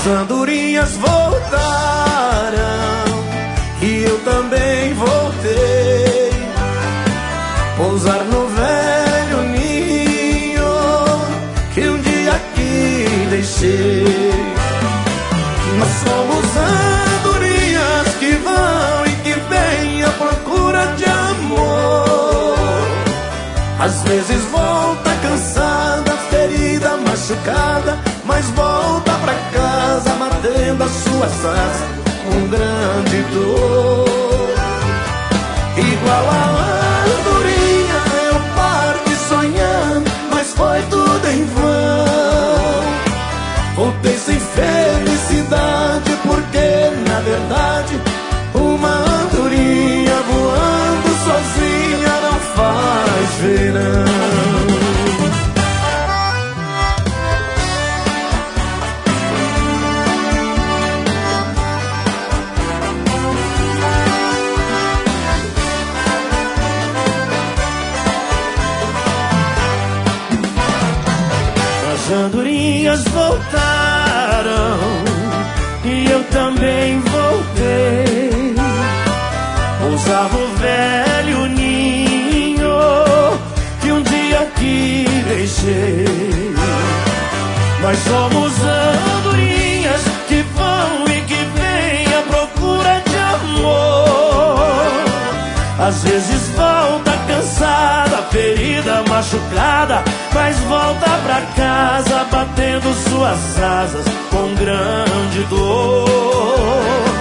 As andorinhas voltaram e eu também voltei. Pousar no velho ninho que um dia aqui deixei. Nós somos andorinhas que vão e que vêm à procura de amor. Às vezes volta cansada, ferida, machucada, mas volta pra casa batendo as suas asas com grande dor. Igual a andorinha eu parti sonhando, mas foi tudo em vão. Voltei sem felicidade porque na verdade uma andorinha voando sozinha não faz verão. As andorinhas voltaram e eu também voltei. Pousava o velho ninho que um dia aqui deixei. Nós somos andorinhas que vão e que vêm à procura de amor. Às vezes volta cansada, ferida, machucada, mas volta pra casa batendo suas asas com grande dor.